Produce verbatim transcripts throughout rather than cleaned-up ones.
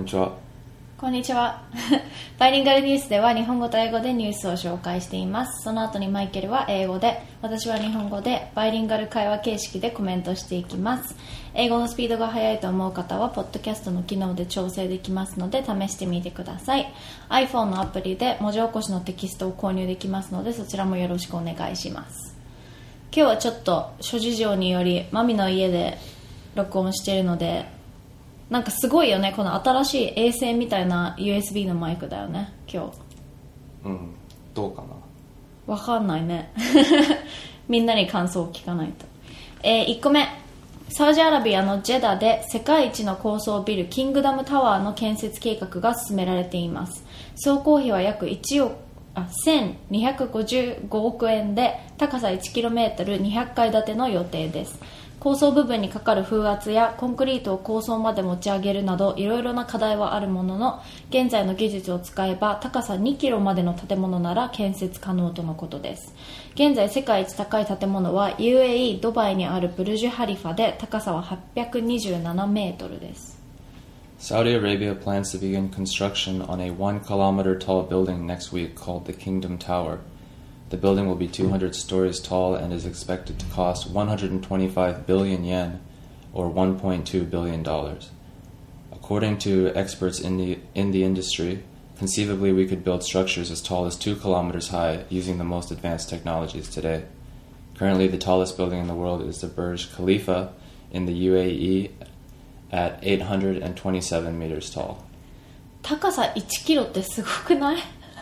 んにちは。 こんにちは。バイリンガルニュースでは日本語と英語でニュースを紹介しています。その後にマイケルは英語で、私は日本語でバイリンガル会話形式でコメントしていきます。英語のスピードが速いと思う方はポッドキャストの機能で調整できますので試してみてください。 iPhone のアプリで文字起こしのテキストを購入できますのでそちらもよろしくお願いします。今日はちょっと諸事情によりマミの家で録音しているので、なんかすごいよね、この新しい衛星みたいな ユーエスビー のマイクだよね今日。 うん、どうかな、 わかんないね。みんなに感想を聞かないと。えー、いっこめ、サウジアラビアのジェダで世界一の高層ビルキングダムタワーの建設計画が進められています。総工費は約いちおくあせんにひゃくごじゅうごおくえんで高さ いちキロメートル にひゃっかい建ての予定です。高層部分にかかる風圧やコンクリートを高層まで持ち上げるなどいろいろな課題はあるものの、現在の技術を使えば高さにキロまでの建物なら建設可能とのことです。現在世界一高い建物は ユーエーイー ドバイにあるブルジュハリファで高さははっぴゃくにじゅうななメートルです。 Saudi Arabia plans to begin construction on a one kilometer tall building next week called the Kingdom Tower.The building will be two hundred stories tall and is expected to cost one hundred twenty-five billion yen, or one point two billion dollars. According to experts in the, in the industry, conceivably we could build structures as tall as two kilometers high using the most advanced technologies today. Currently, the tallest building in the world is the Burj Khalifa in the U A E at eight hundred twenty-seven meters tall. 高さいちキロってすごくない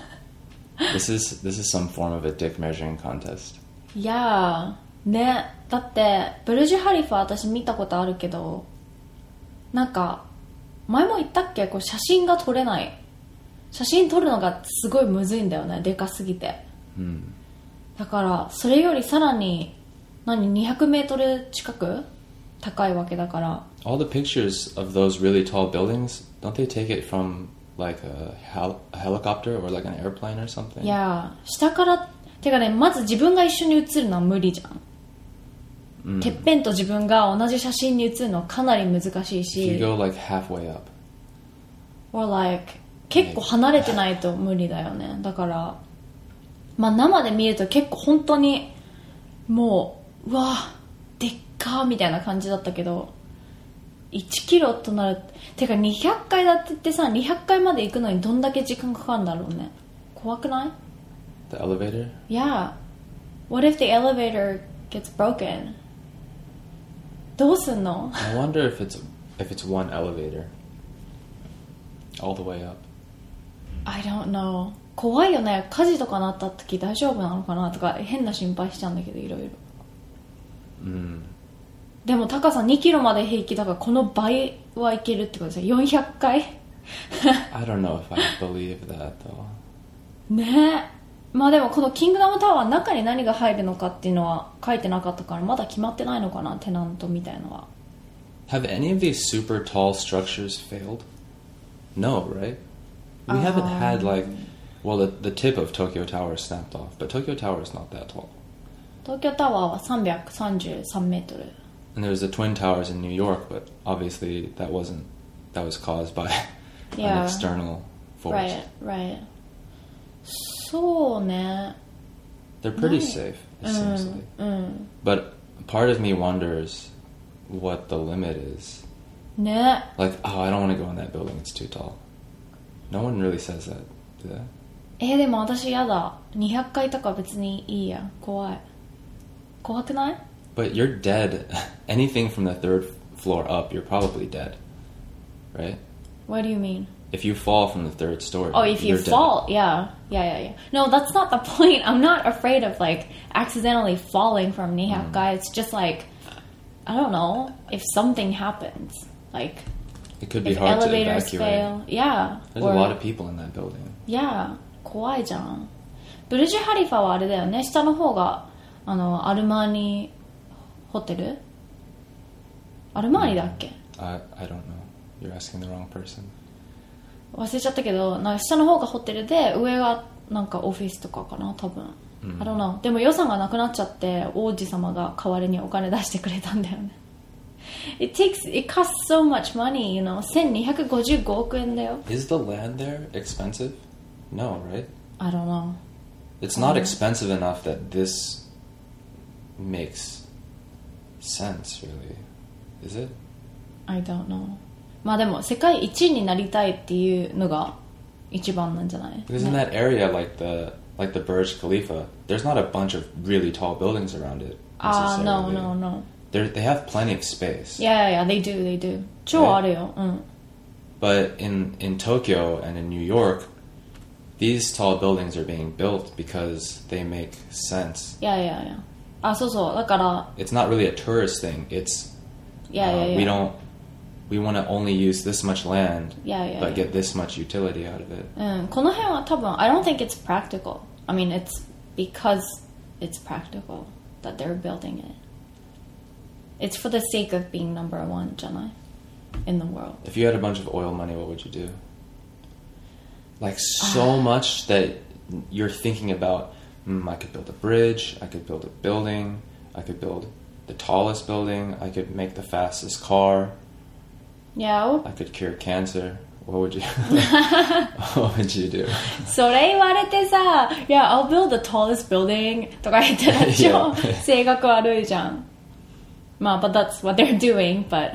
This is this is some form of a dick measuring contest. いやーね、だってブルジュハリファ私見たことあるけど、なんか前も言ったっけ、こう写真が撮れない、写真撮るのがすごいむずいんだよね、でかすぎて、うん、だからそれよりさらに何にひゃくメートル近く高いわけだから。 All the pictures of those really tall buildings, don't they take it from like a, hel- a helicopter or like an airplane or something? いや下からてかね、まず自分が一緒に写るのは無理じゃん、うん、てっぺんと自分が同じ写真に写るのはかなり難しいし、 If you go like halfway up or like 結構離れてないと無理だよね。だからまあ生で見ると結構本当にもううわでっかーみたいな感じだったけど、いちキロとなるてかにひゃっかい建てってさ、にひゃっかいまで行くのにどんだけ時間かかるんだろうね。怖くない？ The elevator? Yeah. What if the elevator gets broken? どうすんの？ I wonder if it's if it's one elevator all the way up. I don't know. 怖いよね。火事とかなった時大丈夫なのかなとか変な心配しちゃうんだけど、いろいろ。うん。でも高さにキロまで平気だからこの倍はいけるってことですよ。よんひゃっかい。 I don't know if I believe that though. ねえ。まあでもこのキングダムタワーの中に何が入るのかっていうのは書いてなかったからまだ決まってないのかな、テナントみたいのは。 Have any of these super tall structures failed? No, right? We um, haven't had like, well, the, the tip of Tokyo Tower snapped off, but Tokyo Tower is not that tall. 東京タワーはさんびゃくさんじゅうさんメートル。 And there's the Twin Towers in New York, but obviously that wasn't, that was caused by yeah. an external force. Right, right. そうね。 They're pretty safe, it seems like. うん。 But part of me wonders what the limit is. ね。 Like, oh, I don't want to go in that building, it's too tall. No one really says that, do they? えー、でも私やだ。にひゃっかいとか別にいいや。怖い。怖くない？ But you're dead. Anything from the third floor up, you're probably dead. Right? What do you mean? If you fall from the third story, oh, if you you're fall, dead. yeah. Yeah, yeah, yeah. No, that's not the point. I'm not afraid of like accidentally falling fromにひゃっかい. Mm. It's just like, I don't know, if something happens. Like, it could be if hard elevators to evacuate. fail. Yeah. There's or, a lot of people in that building. Yeah. 怖いじゃん。ブルジュハリファはあれだよね。下の方があのアルマーニホテル？アルマーニだっけ？ I, I don't know. You're asking the wrong person. 忘れちゃったけど、なんか下の方がホテルで上がなんかオフィスとかかな多分。うん、I don't know. でも予算がなくなっちゃって王子様が代わりにお金出してくれたんだよね。 It takes, it costs so much money, you know. せんにひゃくごじゅうごおくえんだよ。 Is the land there expensive? No, right? I don't know. It's not expensive enough that this makes sense, really. Is it? I don't know. まあでも世界一位になりたいっていうのが一番なんじゃない？ Because in that area, like the like the Burj Khalifa, there's not a bunch of really tall buildings around it. Ah, uh, no, necessarily. no, no. They're, they have plenty of space. Yeah, yeah, yeah, they do, they do. 超あるよ。うん。 But in, in Tokyo and in New York, these tall buildings are being built because they make sense. Yeah, yeah, yeah. あ、そうそう。だから、 It's not really a tourist thing. It's yeah, yeah, uh, yeah. we don't we want to only use this much land, yeah, yeah, but yeah. get this much utility out of it. うん、この辺は多分 I don't think it's practical. I mean, it's because it's practical that they're building it. It's for the sake of being number one, じゃない? In the world. If you had a bunch of oil money, what would you do? Like so much that you're thinking about, mm, I could build a bridge, I could build a building, I could build the tallest building, I could make the fastest car. Yeah. I could cure cancer. What would you What would you do? それ言われてさ、Yeah, I'll build the tallest building とか言ってたでしょ。性格悪いじゃん。まあ、but that's what they're doing, but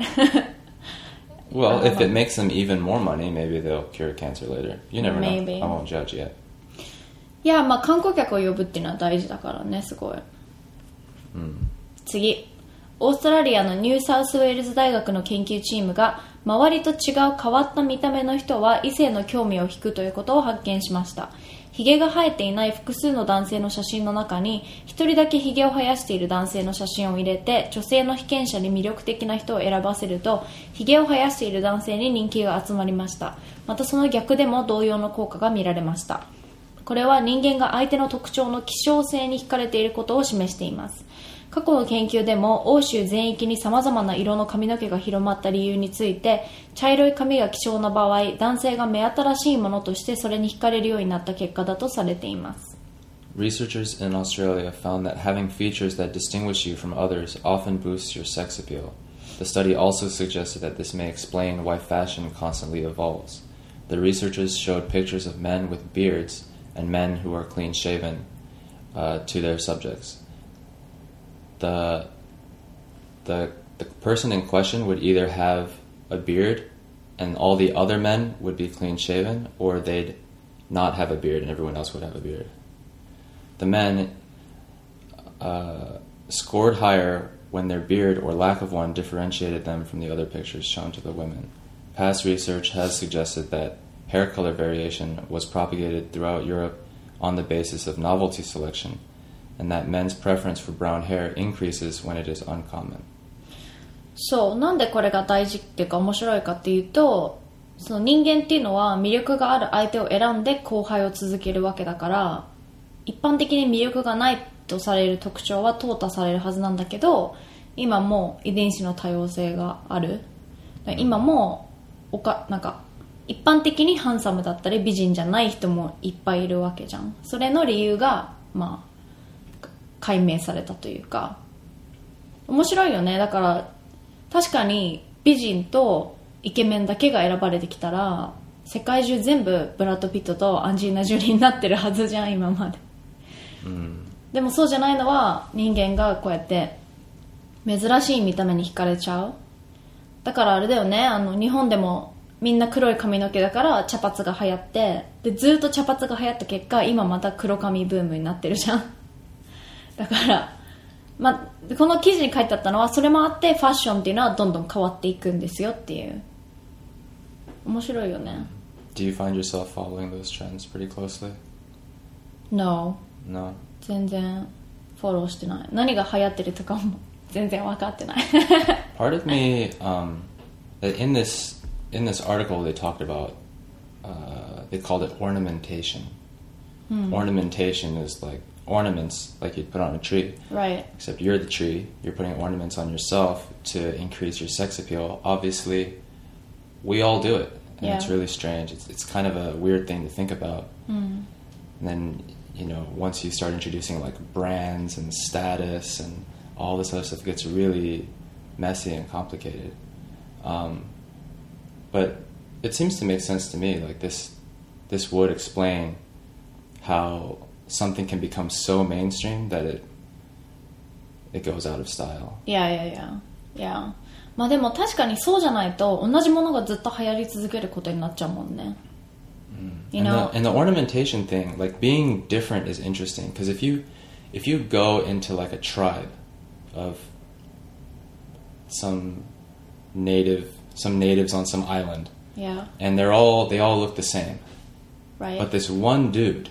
Well, if it makes them even more money, maybe they'll cure cancer later. You never Maybe. know. I won't judge yet. いや、まあ観光客を呼ぶっていうのは大事だからね、すごい。 うん、 次。オーストラリアのニューサウスウェールズ大学の研究チームが周りと違う変わった見た目の人は異性の興味を引くということを発見しました。ヒゲが生えていない複数の男性の写真の中に一人だけヒゲを生やしている男性の写真を入れて女性の被験者に魅力的な人を選ばせるとヒゲを生やしている男性に人気が集まりました。またその逆でも同様の効果が見られました。これは人間が相手の特徴の希少性に惹かれていることを示しています。過去の研究でも欧州全域に様々な色の髪の毛が広まった理由について茶色い髪が希少な場合男性が目新しいものとしてそれに惹かれるようになった結果だとされています。 Researchers in Australia found that having features that distinguish you from others often boosts your sex appeal. The study also suggested that this may explain why fashion constantly evolves. The researchers showed pictures of men with beards and men who are clean-shaven uh, to their subjects. The, the the person in question would either have a beard and all the other men would be clean shaven, or they'd not have a beard and everyone else would have a beard. The men uh, scored higher when their beard or lack of one differentiated them from the other pictures shown to the women. Past research has suggested that hair color variation was propagated throughout Europe on the basis of novelty selection, and that men's preference for brown hair increases when it is uncommon. そう、なんでこれが大事っていうか面白いかっていうと、その人間っていうのは魅力がある相手を選んで交配を続けるわけだから、一般的に魅力がないとされる特徴は淘汰されるはずなんだけど、今も遺伝子の多様性がある。今もおかなんか一般的にハンサムだったり美人じゃない人もいっぱいいるわけじゃん。それの理由がまあ解明されたというか面白いよね。だから確かに美人とイケメンだけが選ばれてきたら世界中全部ブラッド・ピットとアンジェリーナ・ジョリーになってるはずじゃん今まで、うん、でもそうじゃないのは人間がこうやって珍しい見た目に惹かれちゃう。だからあれだよね、あの日本でもみんな黒い髪の毛だから茶髪が流行ってでずっと茶髪が流行った結果今また黒髪ブームになってるじゃん。だから、まあ、この記事に書いてあったのはそれもあってファッションっていうのはどんどん変わっていくんですよっていう面白いよね。 Do you find yourself following those trends pretty closely? No. No. 全然フォローしてない。何が流行ってるとかも全然分かってない。 Part of me, um, in this in this article they talked about, uh, they called it ornamentation. Hmm. Ornamentation is like ornaments like you'd put on a tree, right? Except you're the tree, you're putting ornaments on yourself to increase your sex appeal. Obviously we all do it, and yeah. It's really strange. It's, it's kind of a weird thing to think about. Mm. And then, you know, once you start introducing like brands and status and all this other stuff, it gets really messy and complicated. Um, but it seems to make sense to me. Like this, this would explain how something can become so mainstream that it it goes out of style. いやいやいやいや。まあでも確かにそうじゃないと同じものがずっと流行り続けることになっちゃうもんね。You and, know? the, and the ornamentation thing, like being different, is interesting because if you if you go into like a tribe of some native some natives on some island, Yeah. and they're all they all look the same, Right. but this one dude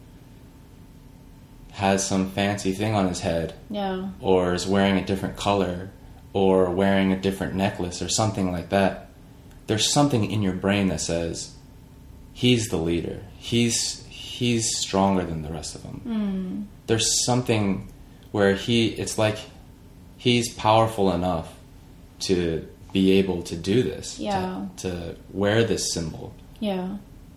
has some fancy thing on his head, Yeah. or is wearing a different color, or wearing a different necklace or something like that. There's something in your brain that says he's the leader. He's he's stronger than the rest of them. Mm. There's something where he it's like he's powerful enough to be able to do this. Yeah. To, to wear this symbol. Yeah.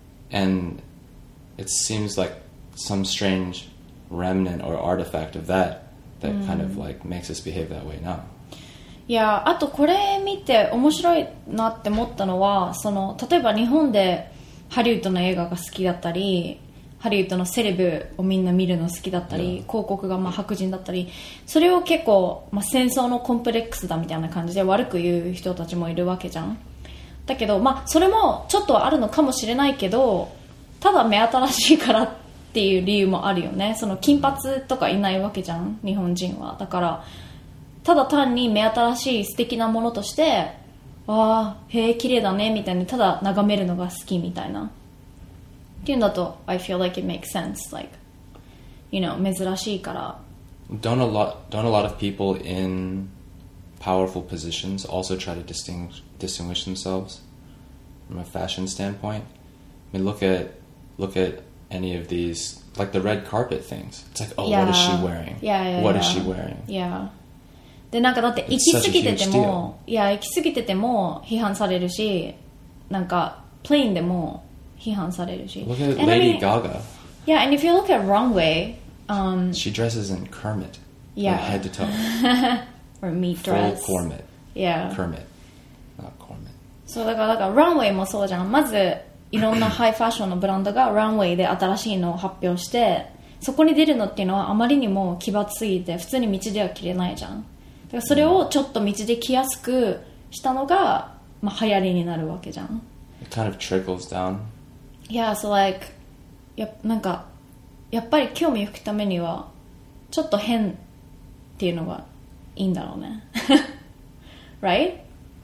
And it seems like some strange remnant or artifact of that that Mm. kind of like makes us behave that way now. いや、あとこれ見て面白いなって思ったのは、その例えば日本でハリウッドの映画が好きだったり、ハリウッドのセレブをみんな見るの好きだったり、 Yeah. 広告がまあ白人だったり、それを結構、まあ、戦争のコンプレックスだみたいな感じで悪く言う人たちもいるわけじゃん。だけど、まあ、それもちょっとあるのかもしれないけど、ただ目新しいからっていう理由もあるよね。その金髪とかいないわけじゃん、日本人は。だからただ単に目新しい素敵なものとして、ああ、へえ、綺麗だねみたいにただ眺めるのが好きみたいなっていうんだと、I feel like it makes sense. Like, you know, 珍しいから。 Don't a lot don't a lot of people in powerful positions also try to distinguish distinguish themselves from a fashion standpoint? I mean, look at look at any of these, like the red carpet things. It's like, oh, Yeah. what is she wearing? Yeah, yeah, What yeah. is she wearing? Yeah. でなんかだって行き過ぎてても、いや行き過ぎてても批判されるし、なんかプレインでも批判されるし。 Look at And I Lady mean- Gaga. Yeah, and if you look at Runway, um, She dresses in Kermit, Yeah. like head to toe, or meat full dress. Kermit, Yeah. Kermit, not Kermit. そうだからだからランウェイもそうじゃん。まずいろんなハイファッションのブランドがランウェイで新しいのを発表して、そこに出るのっていうのはあまりにも奇抜すぎて普通に道では着れないじゃん。だからそれをちょっと道で着やすくしたのが、まあ、流行りになるわけじゃん。 It kind of trickles down. Yeah, so like やなんかやっぱり興味を引くためにはちょっと変っていうのがいいんだろうね。Right?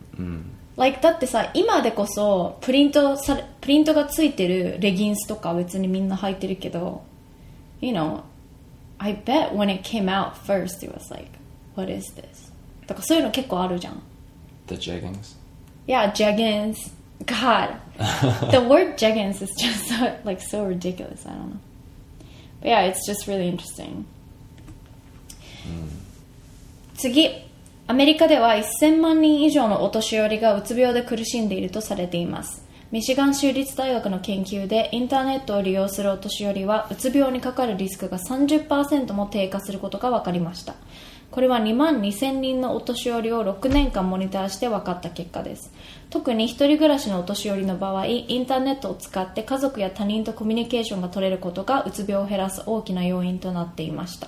Like だってさ、今でこそプリントされプリントがついてるレギンスとか別にみんな履いてるけど、You know, I bet when it came out first it was like, what is this? とかそういうの結構あるじゃん。 The jeggings. Yeah, jeggings. God, the word jeggings is just so, like so ridiculous. I don't know. But yeah, it's just really interesting. 次、アメリカではせんまん人以上のお年寄りがうつ病で苦しんでいるとされています。ミシガン州立大学の研究でインターネットを利用するお年寄りはうつ病にかかるリスクが さんじゅっパーセント も低下することが分かりました。これはにまんにせんにんのお年寄りをろくねんかんモニターして分かった結果です。特に一人暮らしのお年寄りの場合、インターネットを使って家族や他人とコミュニケーションが取れることがうつ病を減らす大きな要因となっていました。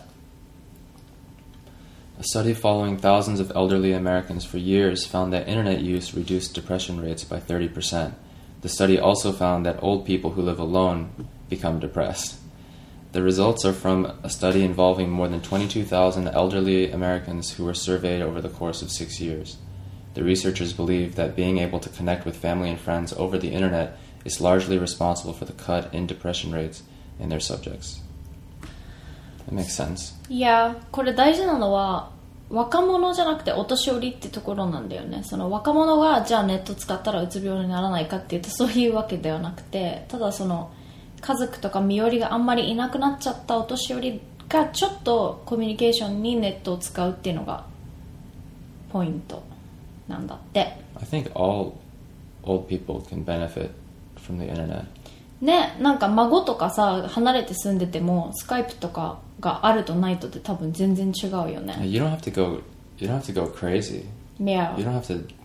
A study following thousands of elderly Americans for years found that internet use reduced depression rates by thirty percent. The study also found that old people who live alone become depressed. The results are from a study involving more than twenty-two thousand elderly Americans who were surveyed over the course of six years. The researchers believe that being able to connect with family and friends over the internet is largely responsible for the cut in depression rates in their subjects. That makes sense. いや、これ大事なのは若者じゃなくてお年寄りってところなんだよね。その若者がじゃあネット使ったらうつ病にならないかっていうとそういうわけではなくて、ただその家族とか身寄りがあんまりいなくなっちゃったお年寄りがちょっとコミュニケーションにネットを使うっていうのがポイントなんだって。 I think all old people can benefit from the internet. ね、なんか孫とかさ離れて住んでてもスカイプとかがあるとないとって多分全然違うよね。 You don't have to go. You don't have to go crazy. Yeah. You don't have to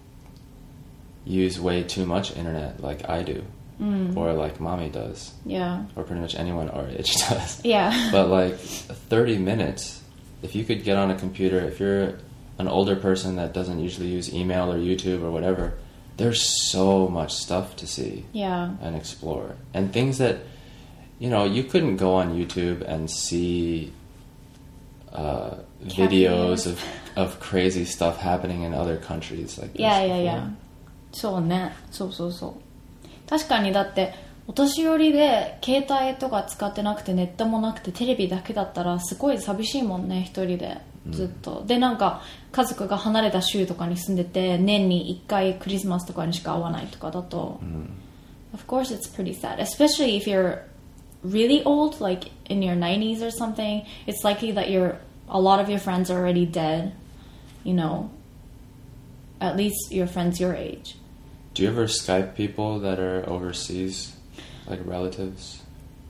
use way too much internet like I do. Mm. Or like mommy does. Yeah. Or pretty much anyone our age does. Yeah. But like thirty minutes, if you could get on a computer, if you're an older person that doesn't usually use email or YouTube or whatever, there's so much stuff to see Yeah. and explore. And things that, you know, you couldn't go on YouTube and see uh, videos of, of crazy stuff happening in other countries like this. Yeah, yeah, before. yeah. そうね。そうそうそう。確かにだってお年寄りで携帯とか使ってなくてネットもなくてテレビだけだったらすごい寂しいもんね、一人でずっと、うん、でなんか家族が離れた州とかに住んでて年にいっかいクリスマスとかにしか会わないとかだと、うん、Of course it's pretty sad, especially if you're really old, like in your nineties or something. It's likely that you're a lot of your friends are already dead, you know, at least your friends your age. Do you ever Skype people that are overseas, like relatives?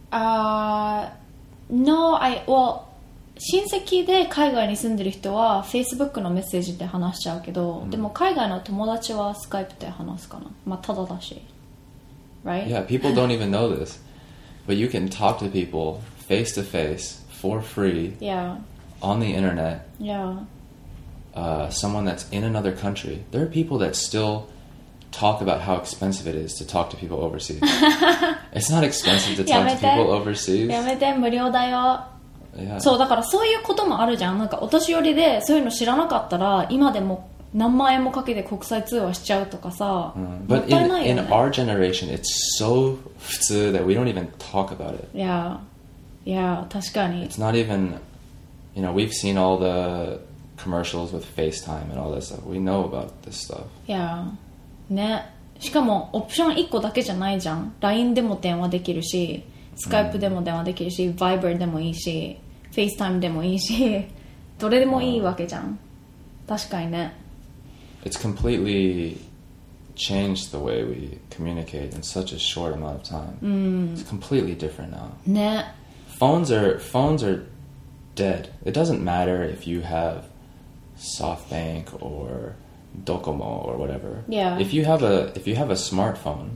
Uh, no, I, well, 親戚で海外に住んでる人は Facebook のメッセージで話しちゃうけど、うん、でも海外の友達は Skype で話すかな。まあただだし。Right? Yeah, people don't even know this. But you can talk to people face to face for free. Yeah. On the internet. Yeah. Uh, someone that's in another country. There are people that still talk about how expensive it is to talk to people overseas. It's not expensive to talk to people overseas. やめて、無料だよ。 Yeah. そうだからそういうこともあるじゃん。なんかお年寄りでそういうの知らなかったら今でも何万円もかけて国際通話しちゃうとかさ。 Mm. But in, in our generation, it's so 普通 that we don't even talk about it. Yeah, yeah, 確かに。 It's not even, you know, we've seen all the commercials with FaceTime and all that stuff. We know about this stuff. Yeah, ね。しかもオプションいっこだけじゃないじゃん。ライン でも電話できるし、Skype でも電話できるし、mm. Viber でもいいし、FaceTime でもいいし、どれでもいいわけじゃん。確かにね。 It's completely changed the way we communicate in such a short amount of time. Mm. It's completely different now. ね。 Phones are phones are dead. It doesn't matter if you have SoftBank or Docomo or whatever. Yeah. If you have a if you have a smartphone,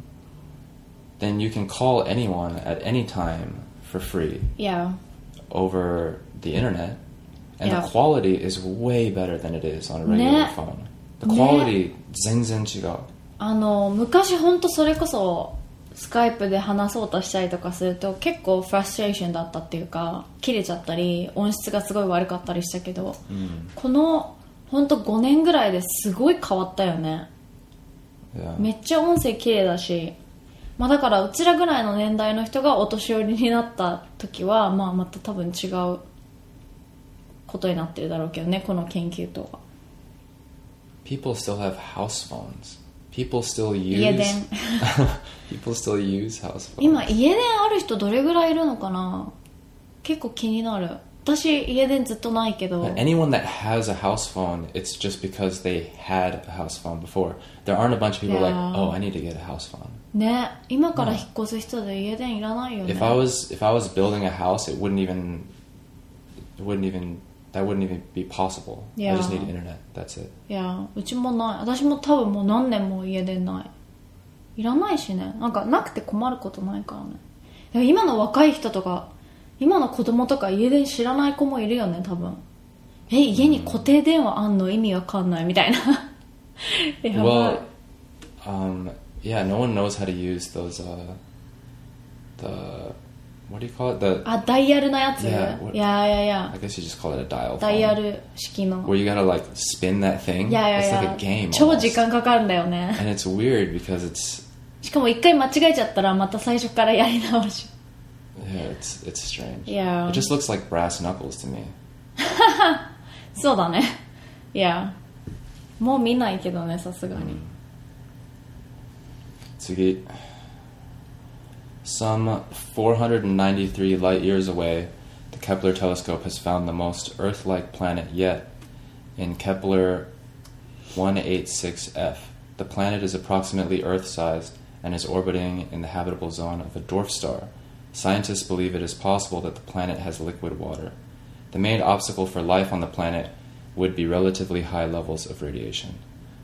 then you can call anyone at any time for free. Yeah. Over the internet, and yeah. the quality is way better than it is on a regular phone. The quality 全然違う。 あの昔本当それこそスカイプで話そうとしたりとかすると結構フラストレーションだったっていうか切れちゃったり音質がすごい悪かったりしたけど、うん、この本当ごねんぐらいですごい変わったよね。 Yeah. めっちゃ音声綺麗だし、まあ、だからうちらぐらいの年代の人がお年寄りになった時は、まあ、また多分違うことになってるだろうけどね、この研究とは。 People still have house phones. People still use 家電 People still use house phones. 今家電ある人どれぐらいいるのかな。結構気になる。私家電ずっとないけど。 Anyone that has a house phone, it's just because they had a house phone before. There aren't a bunch of people yeah. like, oh, I need to get a house phone. ね、今から引っ越す人で家電いらないよね。 If I was if I was building a house, it wouldn't even it wouldn't even that wouldn't even be possible. Yeah. I just need internet. That's it. いや、うちもない。私も多分もう何年も家電ない。いらないしね。なんかなくて困ることないからね。今の若い人とか、今の子供とか家電知らない子もいるよね、多分。え、家に固定電話あんの意味わかんないみたいな。 Well, um, yeah, no one knows how to use those, uh, the, what do you call it? The, あ、ダイヤルのやつ Yeah, いやいやいや I guess you just call it a dial phone. ダイヤル式の Where you gotta like spin that thing. いやいやいや It's like a game 超時間かかるんだよね。 And it's weird because it's しかも一回間違えちゃったらまた最初からやり直し。 Yeah, it's, it's strange. Yeah. It just looks like brass knuckles to me. そうだね。いや、もう見ないけどね、さすがに。 次。Some four hundred ninety-three light years away, the Kepler telescope has found the most Earth-like planet yet in Kepler one eighty-six f. The planet is approximately Earth-sized and is orbiting in the habitable zone of a dwarf star. Scientists believe it is possible that the planet has liquid water. The main obstacle for life on the planet would be relatively high levels of radiation.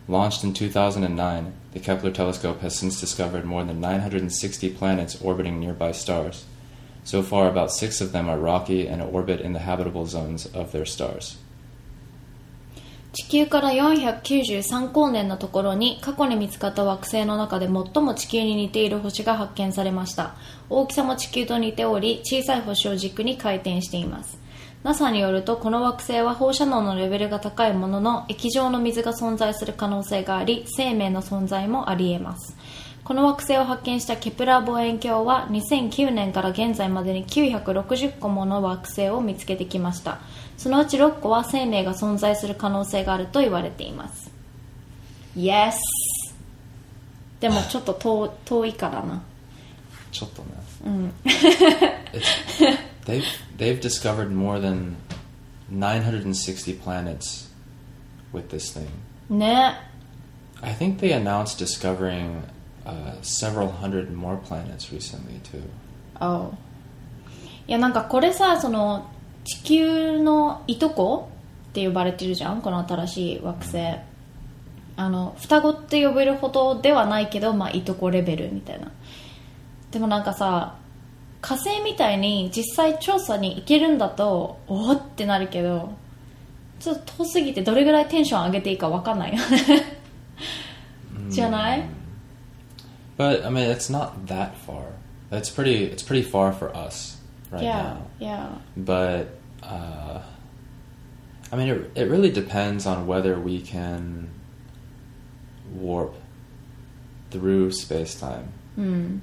Launched in two thousand nine, the Kepler telescope has since discovered more than nine hundred sixty planets orbiting nearby stars. So far, about six of them are rocky and orbit in the habitable zones of their stars. 地球からよんひゃくきゅうじゅうさん光年のところに過去に見つかった惑星の中で最も地球に似ている星が発見されました。大きさも地球と似ており、小さい星を軸に回転しています。ナサ によると、この惑星は放射能のレベルが高いものの、液状の水が存在する可能性があり、生命の存在もあり得ます。この惑星を発見したケプラー望遠鏡はにせんきゅうねんから現在までにきゅうひゃくろくじゅっこもの惑星を見つけてきました。そのうちろっこは生命が存在する可能性があると言われています。 Yes。 でもちょっと 遠, 遠いからな。 ちょっとね。 うん。 they've, they've discovered more than nine hundred sixty planets with this thing. ね。 I think they announced discovering uh, several hundred more planets recently too. Oh. いやなんかこれさ、その地球のいとこって呼ばれてるじゃん、この新しい惑星。あの双子って呼べるほどではないけど、まあいとこレベルみたいな。でもなんかさ、火星みたいに実際調査に行けるんだとおーってなるけど、ちょっと遠すぎてどれぐらいテンション上げていいか分かんないよね。じゃない？ But I mean, it's not that far. It's pretty. It's pretty far for us right yeah, now. Yeah. But uh, I mean, it it really depends on whether we can warp through space-time. Hmm.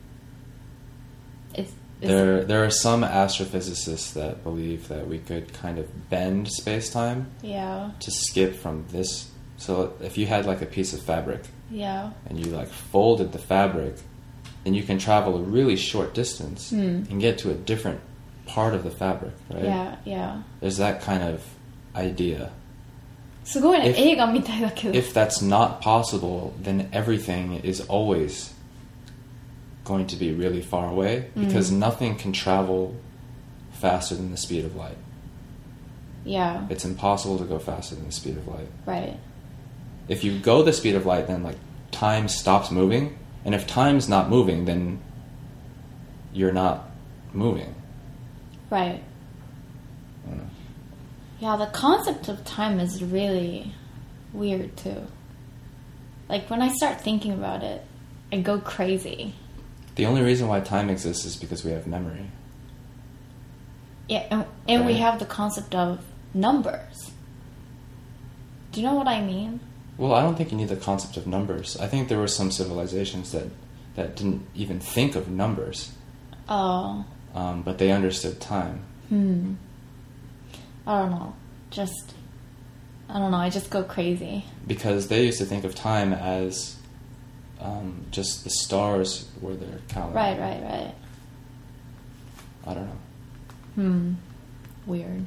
It's, it's there there are some astrophysicists that believe that we could kind of bend space-time. Yeah. To skip from this. So if you had like a piece of fabric. Yeah. And you like folded the fabric, then you can travel a really short distance mm. and get to a different part of the fabric, right? Yeah, yeah. There's that kind of idea. すごいね、 If, 映画みたいだけど。 if that's not possible, then everything is always going to be really far away because mm. nothing can travel faster than the speed of light. Yeah. It's impossible to go faster than the speed of light. Right. If you go the speed of light, then like time stops moving, and if time's not moving, then you're not moving. Right. Mm. Yeah, the concept of time is really weird too. Like when I start thinking about it, I go crazy. The only reason why time exists is because we have memory. Yeah, and, and right. we have the concept of numbers. Do you know what I mean? Well, I don't think you need the concept of numbers. I think there were some civilizations that, that didn't even think of numbers. Oh. Um, but they understood time. Hmm. I don't know. Just, I don't know. I just go crazy. Because they used to think of time as um, just the stars were their calendar. Right, right, right. I don't know. Hmm. Weird.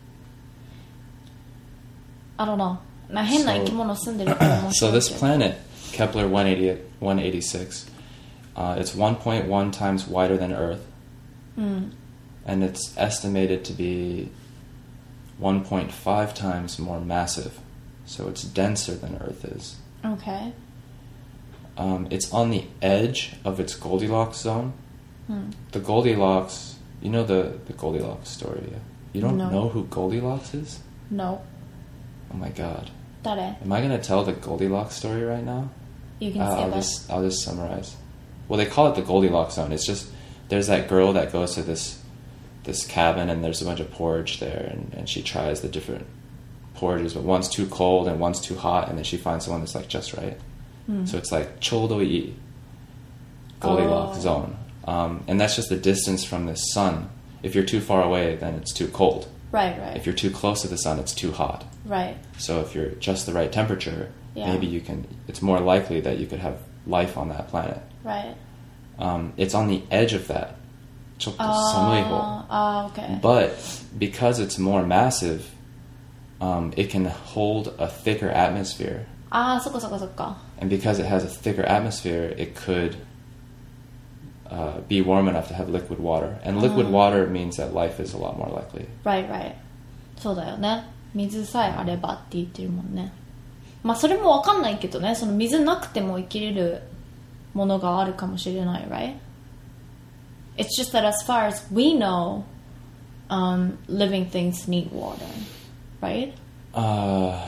I don't know. まあ変な生き物住んでるから面 So 白い this けど。 planet, Kepler one eighty, one eighty-six, uh, it's one point one times wider than Earth. Mm. And it's estimated to be one point five times more massive. So it's denser than Earth is. Okay. Um, it's on the edge of its Goldilocks zone. Hmm. The Goldilocks, you know the, the Goldilocks story, yeah? You don't No. know who Goldilocks is? No. Oh my god. 誰? Am I going to tell the Goldilocks story right now? You can Uh, say I'll that. just I'll just summarize. Well, they call it the Goldilocks zone. It's just there's that girl that goes to this this cabin and there's a bunch of porridge there, and, and she tries the different porridges, but one's too cold and one's too hot, and then she finds one that's like just right. Hmm. So it's like choudoi Goldilocks Oh. zone, um, and that's just the distance from the sun. If you're too far away, then it's too cold. Right, right. If you're too close to the sun, it's too hot. Right. So if you're just the right temperature, Yeah. maybe you can. It's more likely that you could have life on that planet. Right. Um, it's on the edge of that. ちょっと寒い方. Ah, ah, okay. But because it's more massive, um, it can hold a thicker atmosphere. ああ、そっかそっかそっか。 And because it has a thicker atmosphere, it could uh, be warm enough to have liquid water. And liquid water means that life is a lot more likely. Right, right. そうだよね。水さえあればって言ってるもんね。 まあそれもわかんないけどね、その水なくても生きれるものがあるかもしれない right? It's just that as far as we know um, living things need water right? Uh,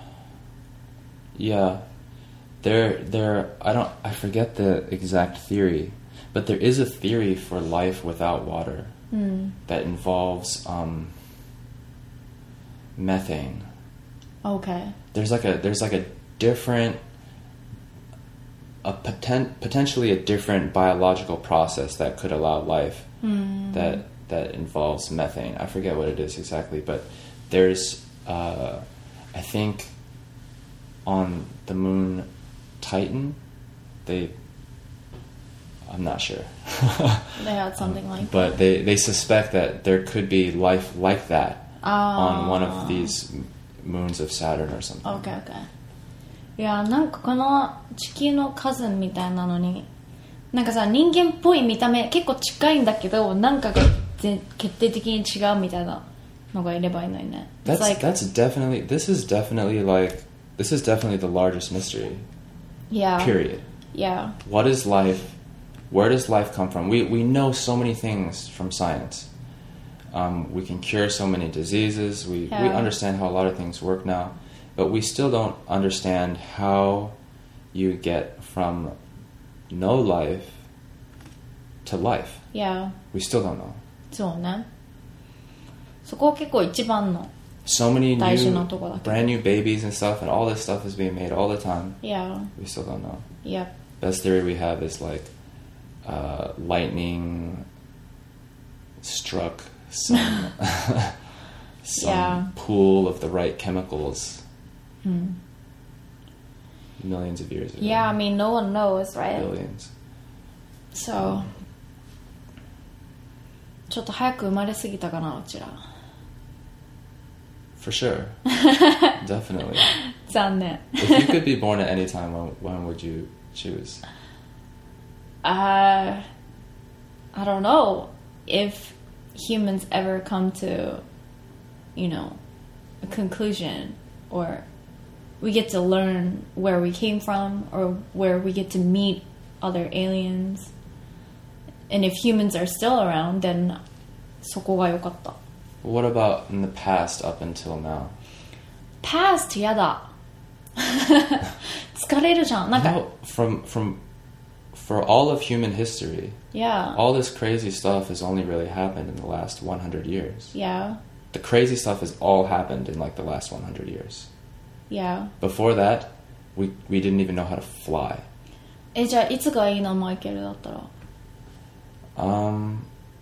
yeah there there I don't I forget the exact theory, but there is a theory for life without water mm. that involves um, methane. Okay. There's like a there's like a different a potent, potentially a different biological process that could allow life mm. that that involves methane. I forget what it is exactly, but there's uh, I think on the moon Titan they I'm not sure. They had something like but that. they, they suspect that there could be life like that Ah. on one of these moons of Saturn or something. Okay, okay. いや、なんかこの地球の数みたいなのになんかさ、人間っぽい見た目結構近いんだけどなんかが決定的に違うみたいなのがいればいいのにね。 That's, like, that's definitely this is definitely like this is definitely the largest mystery. Yeah. Period. Yeah. What is life? Where does life come from? We we know so many things from science. Um, we can cure so many diseases. We Yeah. we understand how a lot of things work now, but we still don't understand how you get from no life to life. Yeah. We still don't know. そうね。そこは結構一番の。 So many 大事 new, なとこだけど。 brand new babies and stuff, and all this stuff is being made all the time. Yeah. We still don't know. Yep. Best theory we have is like uh, lightning struck some some Yeah. pool of the right chemicals Hmm. millions of years ago. Yeah, I mean, no one knows, right? Billions. So ちょっと早く生まれすぎたかな、うちら。 For sure. Definitely. 残念。 If you could be born at any time, when, when would you choose? Uh, I don't know if humans ever come to, you know, a conclusion, or we get to learn where we came from, or where we get to meet other aliens. And if humans are still around, then そこが良かった。 What about in the past up until now? Past やだ。疲れるじゃん。なんか、 No, from from for all of human history, yeah, all this crazy stuff has only really happened in the last one hundred years. yeah, The crazy stuff has all happened in like the last one hundred years. yeah. Before that, we we didn't even know how to fly. え、じゃあいつがいいな、マイケルだったら。 Um,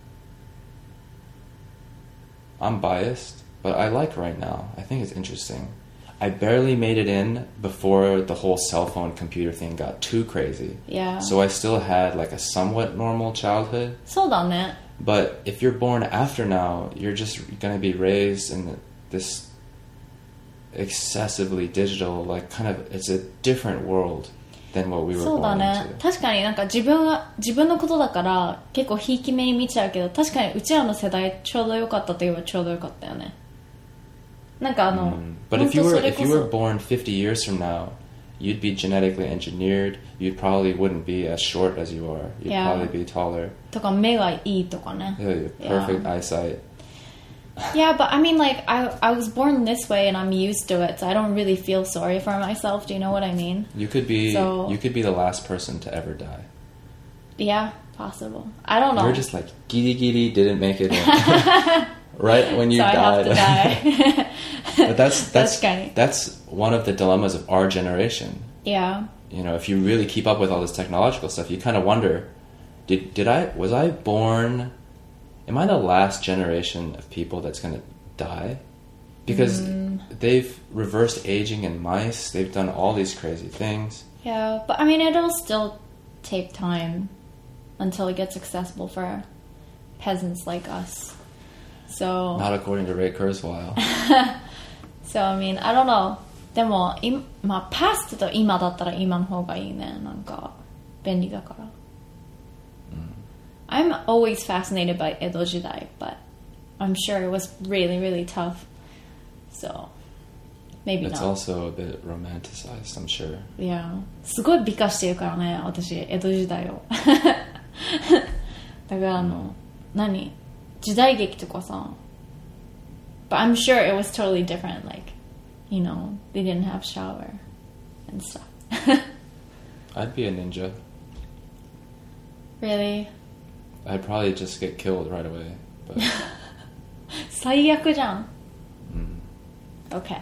I'm biased, but I like right now. I think it's interesting. I barely made it in before the whole cell phone computer thing got too crazy. Yeah. So I still had like a somewhat normal childhood. そうだね。 But if you're born after now, you're just going to be raised in this excessively digital, like kind of, it's a different world than what we were そうだ born ね。 into. 確かになんか自分は自分のことだから結構ひいき目に見ちゃうけど、確かにうちらの世代ちょうど良かったといえばちょうど良かったよね。なんかあの、 But 本 if you 当 were それ if こ you were そ born fifty years from now, you'd be genetically engineered. You probably wouldn't be as short as you are. You'd Yeah. probably be taller. とか目がいいとかね。 Yeah, you have Yeah. perfect eyesight. Yeah, but I mean, like, I I was born this way and I'm used to it, so I don't really feel sorry for myself. Do you know what I mean? You could be So- you could be the last person to ever die. Yeah, possible. I don't know. You're just like giddy giddy didn't make it in. Right when you so I have died. to die. But that's that's 確かに。 that's one of the dilemmas of our generation. Yeah. You know, if you really keep up with all this technological stuff, you kind of wonder, did did I was I born? Am I the last generation of people that's going to die? Because they've reversed aging in mice. They've done all these crazy things. Yeah, but I mean, it'll still take time until it gets accessible for peasants like us. So, Not according to Ray Kurzweil. so I mean, I don't know. でも、いまあ、past と今だったら今の方がいいね。なんか、便利だから。I'm always fascinated by 江戸時代, but I'm sure it was really, really tough. So, Maybe It's not. also a bit romanticized, I'm sure. いや、すごい美化してるからね、私、江戸時代を。だからあの、何時代劇とかさ。But I'm sure it was totally different. Like, you know, they didn't have shower and stuff. I'd be a ninja. Really? I'd probably just get killed right away. But, 最悪じゃん。 mm. Okay.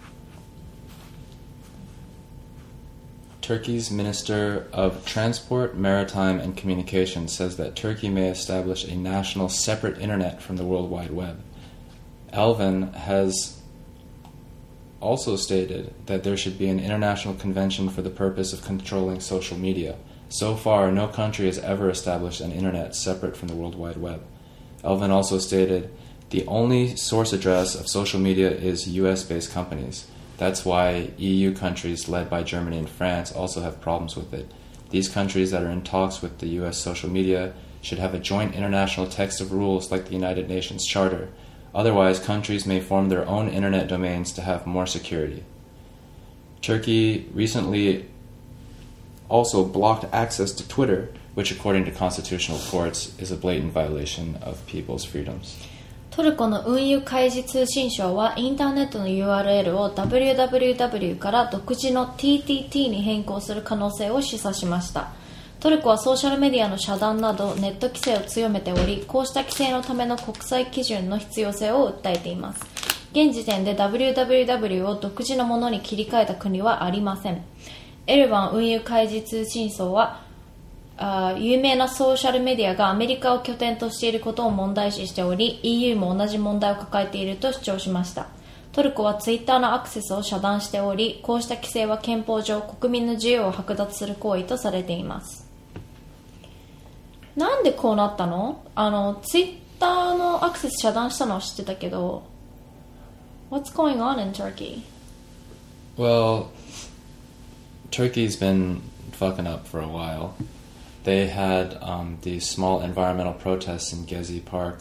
Turkey's Minister of Transport, Maritime and Communication says that Turkey may establish a national separate internet from the World Wide Web. Elvin has also stated that there should be an international convention for the purpose of controlling social media. So far, no country has ever established an internet separate from the World Wide Web. Elvin also stated, the only source address of social media is U S-based companies. That's why E U countries led by Germany and France also have problems with it. These countries that are in talks with the U S social media should have a joint international text of rules like the United Nations Charter. Otherwise, countries may form their own internet domains to have more security. Turkey recently also blocked access to Twitter, which according to constitutional courts is a blatant violation of people's freedoms. トルコの運輸開示通信省はインターネットの ユーアールエル を ダブリューダブリューダブリュー から独自の ティーティーティー に変更する可能性を示唆しました。トルコはソーシャルメディアの遮断などネット規制を強めており、こうした規制のための国際基準の必要性を訴えています。現時点で ダブリューダブリューダブリュー を独自のものに切り替えた国はありません。エルバン運輸開示通信省はあ有名なソーシャルメディアがアメリカを拠点としていることを問題視しており、 イーユー も同じ問題を抱えていると主張しました。トルコはツイッターのアクセスを遮断しており、こうした規制は憲法上国民の自由を剥奪する行為とされています。なんでこうなったの？あのツイッターのアクセス遮断したのは知ってたけど、 What's going on in Turkey? Well, Turkey's been fucking up for a while. They had um, these small environmental protests in Gezi Park,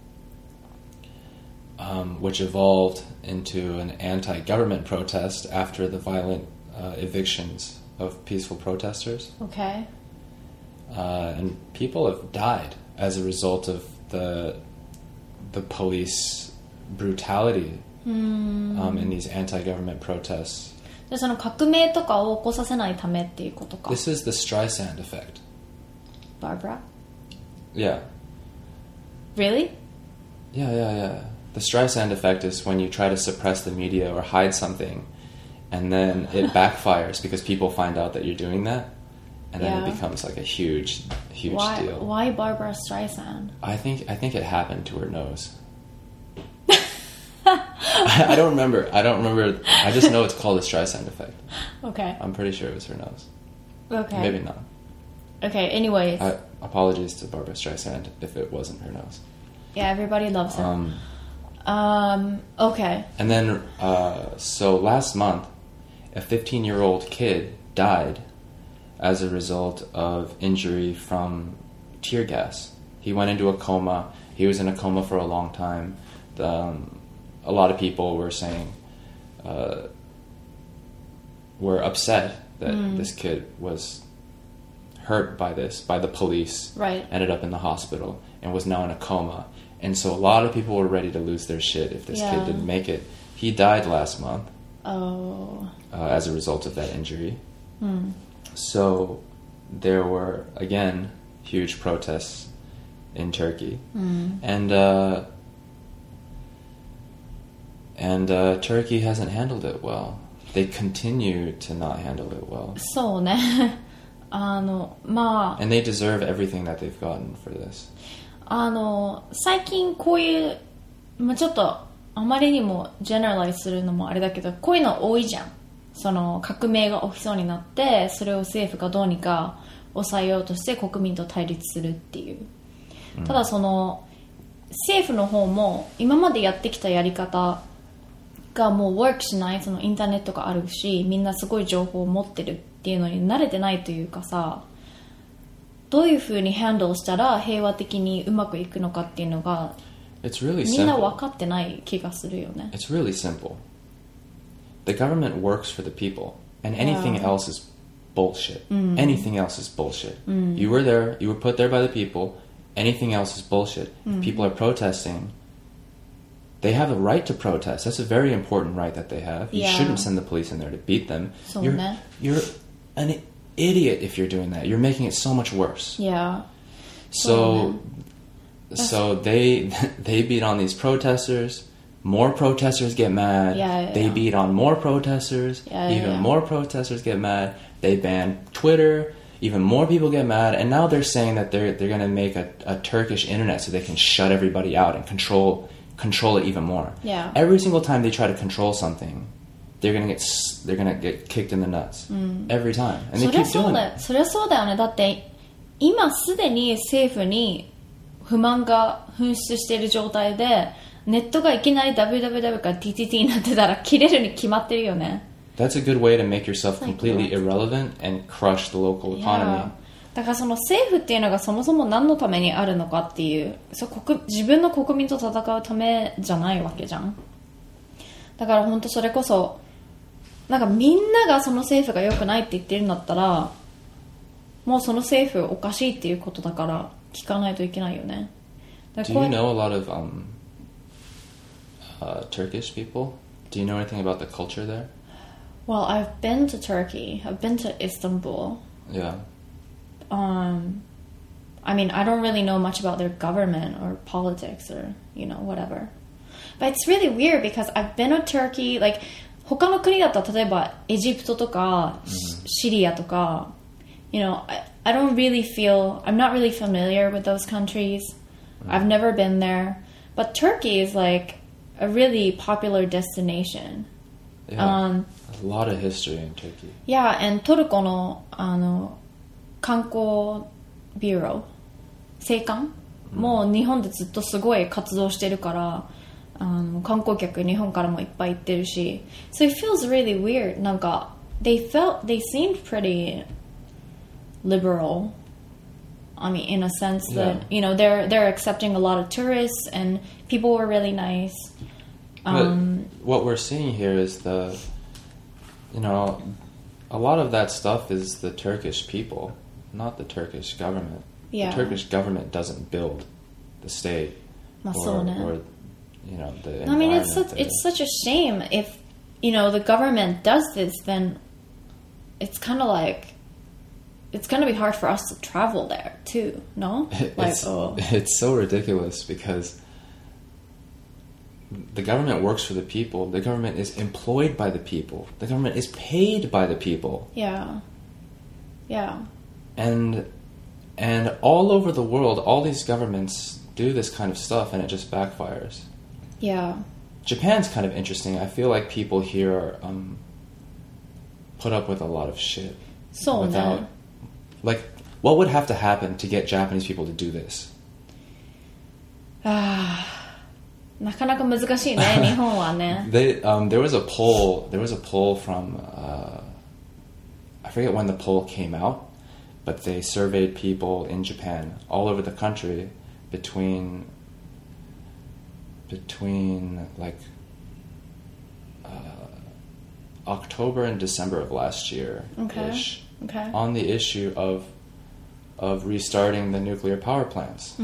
um, which evolved into an anti-government protest after the violent uh, evictions of peaceful protesters. Okay. Uh, and people have died as a result of the the police brutality um, in these anti-government protests. でその革命とかを起こさせないためっていうことか。 This is the Streisand effect. Barbara? Yeah. Really? Yeah, yeah, yeah. The Streisand effect is when you try to suppress the media or hide something, and then it backfires because people find out that you're doing that, and then Yeah. it becomes like a huge, huge Why, deal. why Barbara Streisand? I think I think it happened to her nose. I, I don't remember. I don't remember. I just know it's called the Streisand effect. Okay. I'm pretty sure it was her nose. Okay. Maybe not. Okay, anyways. I, apologies to Barbara Streisand if it wasn't her nose. Yeah, everybody loves her. Um, Um, okay. and then, uh, so last month, a fifteen-year-old kid died as a result of injury from tear gas. He went into a coma. He was in a coma for a long time. The, um, a lot of people were saying, uh, were upset that Mm. this kid was hurt by this, by the police, Right. ended up in the hospital, and was now in a coma. And so a lot of people were ready to lose their shit if this Yeah. kid didn't make it. He died last month Oh. uh, as a result of that injury. Hmm. So there were, again, huge protests in Turkey. Hmm. And uh, and uh, Turkey hasn't handled it well. They continue to not handle it well. そうね。あの、まあ、 And they deserve everything that they've gotten for this. あの、最近こういう、まあ、ちょっとあまりにもジェネラライズするのもあれだけど、こういうの多いじゃん。その革命が起きそうになって、それを政府がどうにか抑えようとして国民と対立するっていう。ただその政府の方も今までやってきたやり方がもうワークしない、そのインターネットがあるし、みんなすごい情報を持ってるっていうのに慣れてないというかさ、どういう風にハンドルしたら平和的にうまくいくのかっていうのが It's really みんな simple. 分かってない気がするよね。 It's really simple. the government works for the people, and anything Yeah. else is bullshit. Mm. Anything else is bullshit. Mm. You were there, you were put there by the people. Anything else is bullshit. Mm. People are protesting. They have a right to protest. That's a very important right that they have. You Yeah. shouldn't send the police in there to beat them. So You're, ne. you're an idiot if you're doing that. You're making it so much worse. Yeah. So, so they they beat on these protesters. More protesters get mad. Yeah, yeah, they yeah. beat on more protesters. Yeah, yeah, even yeah. more protesters get mad. They ban Twitter. Even more people get mad. And now they're saying that they're they're going to make a, a Turkish internet so they can shut everybody out and control control it even more. Yeah. Every single time they try to control something, they're going to get s- they're going to get kicked in the nuts. Every time. And they そりゃ keep そう doing だよ it. そりゃそうだよね。だって今すでに政府に不満が噴出している状態でネットがいきなり ダブリューダブリューダブリュー から ティーティーティー になってたら切れるに決まってるよね。 That's a good way to make yourself like completely what? irrelevant and crush the local economy. Yeah. だからその政府っていうのがそもそも何のためにあるのかっていうそう国自分の国民と戦うためじゃないわけじゃん。だから本当それこそなんかみんながその政府が良くないって言ってるんだったらもうその政府おかしいっていうことだから聞かないといけないよね。だか Do らこ you う know a lot of um, uh, Turkish people? Do you know anything about the culture there? Well, I've been to Turkey. I've been to Istanbul. Yeah. Um, I mean, I don't really know much about their government or politics or, you know, whatever. But it's really weird because I've been to Turkey, like, 他の国だったら例えばエジプトとか、シリアとか、you know, I, I don't really feel, I'm not really familiar with those countries. I've never been there. But Turkey is like a really popular destination. Yeah. Um, a lot of history in Turkey. Yeah, and トルコのあの観光ビューロー青函もう日本でずっとすごい活動してるからあの観光客日本からもいっぱい行ってるし So it feels really weird なんか they felt they seemed pretty liberal I mean in a sense that Yeah. you know they're they're accepting a lot of tourists and people were really nice um, But what we're seeing here is the, you know, a lot of that stuff is the Turkish people, not the Turkish government. Yeah. The Turkish government doesn't build the state まあ or, そうね or, you know, the I mean, it's environment such, there. it's such a shame if, you know, the government does this, then it's kind of like, it's going to be hard for us to travel there, too, no? Like, It's, oh. it's so ridiculous because the government works for the people. The government is employed by the people. The government is paid by the people. Yeah. Yeah. And and all over the world, all these governments do this kind of stuff, and it just backfires. Yeah. Japan's kind of interesting. I feel like people here are, um, put up with a lot of shit. So without, ne. like, what would have to happen to get Japanese people to do this? なかなか難しいね、日本はね。 They, um, there was a poll. There was a poll from uh, I forget when the poll came out, but they surveyed people in Japan all over the country between between like uh, October and December of last year, Okay. ish, Okay. on the issue of of restarting the nuclear power plants.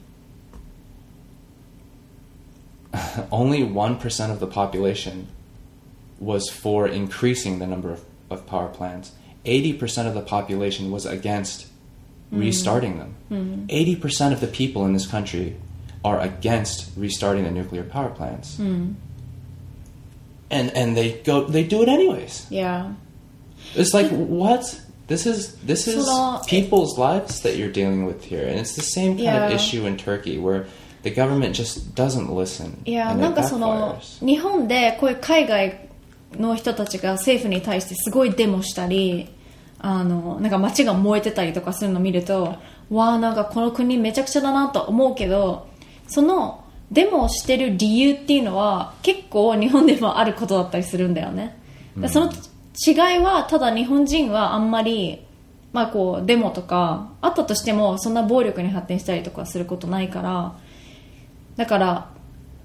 Only one percent of the population was for increasing the number of, of power plants. eighty percent of the population was against restarting them. eighty percent of the people in this country are against restarting the nuclear power plants. And and they go they do it anyways. Yeah. It's like what? This is this is So, people's lives that you're dealing with here, and it's the same kind Yeah. of issue in Turkey where the government just doesn't listen. いや、 and なん it かその backfires. 日本でこういう海外の人たちが政府に対してすごいデモしたりあのなんか街が燃えてたりとかするのを見るとわあなんかこの国めちゃくちゃだなと思うけどそのデモをしてる理由っていうのは結構日本でもあることだったりするんだよね、でその違いはただ日本人はあんまりまあこうデモとかあったとしてもそんな暴力に発展したりとかすることないからだから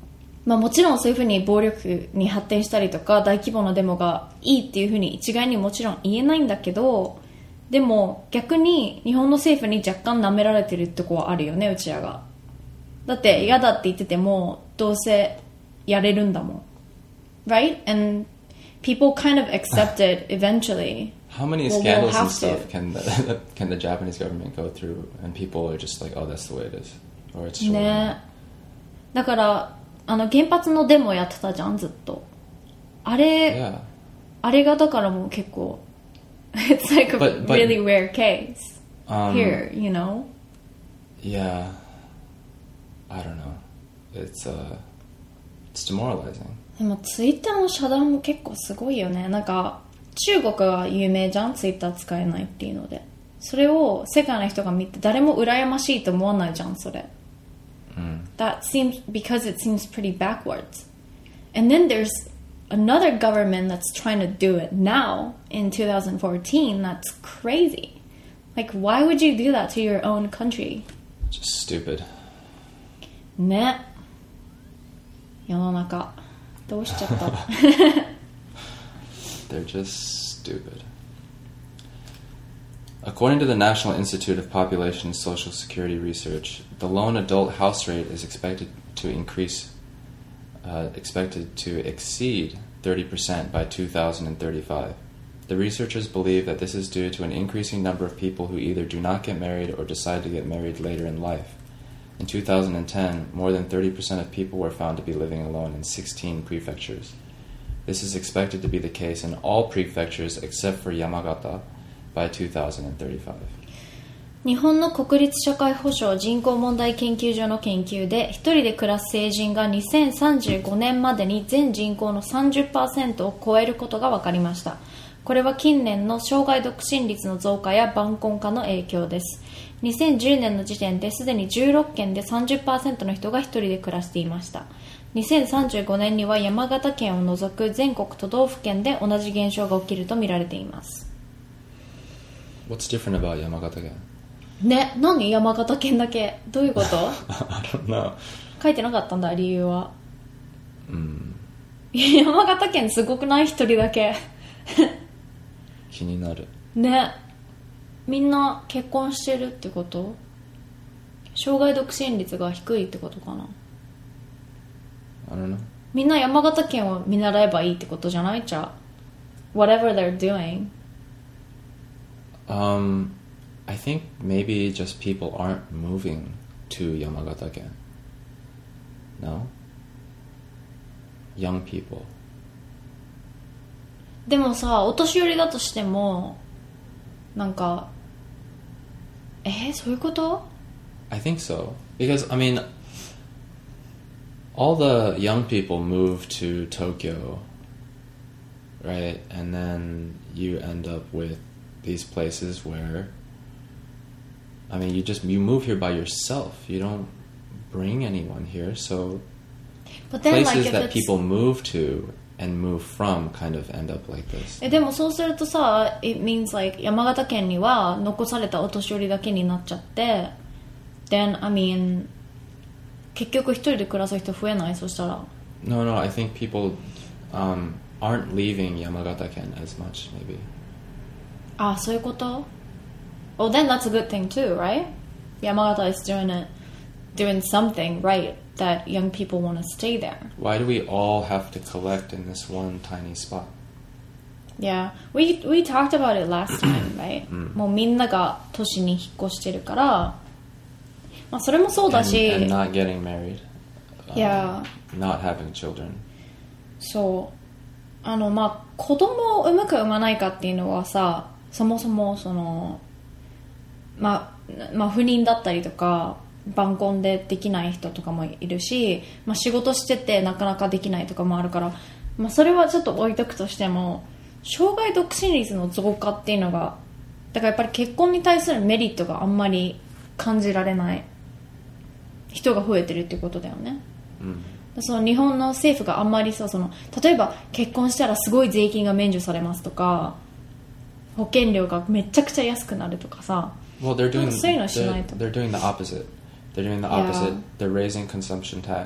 まあもちろんそういうふうに暴力に発展したりとか大規模なデモがいいっていうふうに一概にもちろん言えないんだけど、でも逆に日本の政府に若干舐められてるとこはあるよね、うちらが。だって嫌だって言っててもどうせやれるんだもん。Right? And people kind of accept it eventually. How many Well, scandals we'll and have stuff to. can the, can the Japanese government go through and people are just like, oh, that's the way it is? Or it's ね。だからあの原発のデモやってたじゃん、ずっと。あれ、 Yeah. あれがだからもう結構It's like a But- but- really rare case Um, here, you know? Yeah. I don't know. It's, uh, it's demoralizing. でもツイッターの遮断も結構すごいよね。なんか中国は有名じゃん、ツイッター使えないっていうので。それを世界の人が見て誰も羨ましいと思わないじゃん、それ。 Mm. That seems because it seems pretty backwards. And then there's another government that's trying to do it now in twenty fourteen. That's crazy. Like, why would you do that to your own country? Just stupid. ね。世の中どうしちゃった They're just stupid. According to the National Institute of Population and Social Security Research, the lone adult house rate is expected to increase, uh, expected to exceed thirty percent by two thousand thirty-five. The researchers believe that this is due to an increasing number of people who either do not get married or decide to get married later in life. In two thousand ten, more than thirty percent of people were found to be living alone in sixteen prefectures. This is expected to be the case in all prefectures except for Yamagata by two thousand thirty-five. 日本の国立社会保障人口問題研究所の研究で、一人で暮らす成人がにせんさんじゅうごねんまでに全人口の さんじゅっパーセント を超えることが分かりました。これは近年の生涯独身率の増加や晩婚化の影響です。にせんじゅうねんの時点ですでにじゅうろっけんで さんじゅっパーセント の人が一人で暮らしていました。にせんさんじゅうごねんには山形県を除く全国都道府県で同じ現象が起きると見られています。 What's different about Yamagata-gen? ね、何山形県だけどういうこと I don't know. 書いてなかったんだ、理由は。 Mm. 山形県すごくない？一人だけ気になる。 ね、みんな結婚してるってこと？生涯独身率が低いってことかな。 I don't know. みんな山形県を見習えばいいってことじゃない？じゃあ whatever they're doing. Um, I think maybe just people aren't moving to Yamagata-gen. No? Young people. でもさ、お年寄りだとしてもなんかえー、そういうこと？ I think so. Because, I mean, all the young people move to Tokyo, right? And then you end up with these places where, I mean, you just, you move here by yourself. You don't bring anyone here. So But then, places like, if that it's- people move to and move from kind of end up like this. えでもそうするとさ it means like 山形県には残されたお年寄りだけになっちゃって then I mean 結局一人で暮らす人増えない？そしたら No, no, I think people um, aren't leaving Yamagata-ken as much, maybe. あ、そういうこと？ Well then that's a good thing too, right? 山形 is doing it doing something right that young people want to stay there. Why do we all have to collect in this one tiny spot? Yeah, we we talked about it last time, right? もうみんなが都市に引っ越してるから、まあそれもそうだ And, し、 and not getting married. Um, Yeah. Not having children. そうあのまあ子供を産むか産まないかっていうのはさ、そもそもそのまあまあ不妊だったりとか。晩婚でできない人とかもいるし、まあ、仕事しててなかなかできないとかもあるから、まあ、それはちょっと置いとくとしても生涯独身率の増加っていうのがだからやっぱり結婚に対するメリットがあんまり感じられない人が増えてるっていうことだよね、うん、その日本の政府があんまりそうその例えば結婚したらすごい税金が免除されますとか保険料がめちゃくちゃ安くなるとかさ、 well, they're doing, そういうのしないと they're, they're doing the opposite. They're doing the opposite. Yeah. They're raising consumption tax.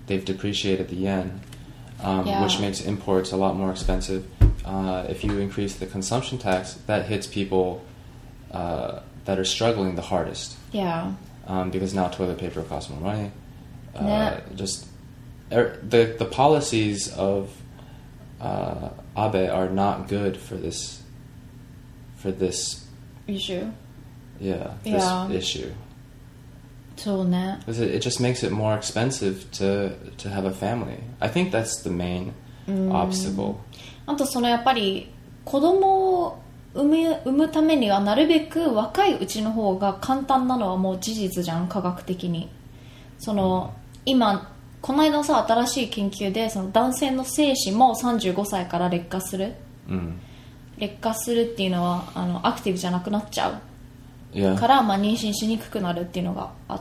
they've depreciated the yen, um, Yeah. which makes imports a lot more expensive. Uh, if you increase the consumption tax, that hits people uh, that are struggling the hardest. Yeah. Um, because now toilet paper costs more money. Uh, Yeah. Just er, the the policies of uh, Abe are not good for this. For this, issue. yeah, this Yeah. issue. そうね。 Because it, it just makes it more expensive to to have a family. I think that's the main obstacle. あとそのやっぱり子供を産む、産むためにはなるべく若いうちの方が簡単なのはもう事実じゃん、科学的に。その今この間さ、新しい研究でその男性の精子もさんじゅうごさいから劣化する、 Mm. 劣化するっていうのはあのアクティブじゃなくなっちゃう Yeah. から、まあ、妊娠しにくくなるっていうのがあって、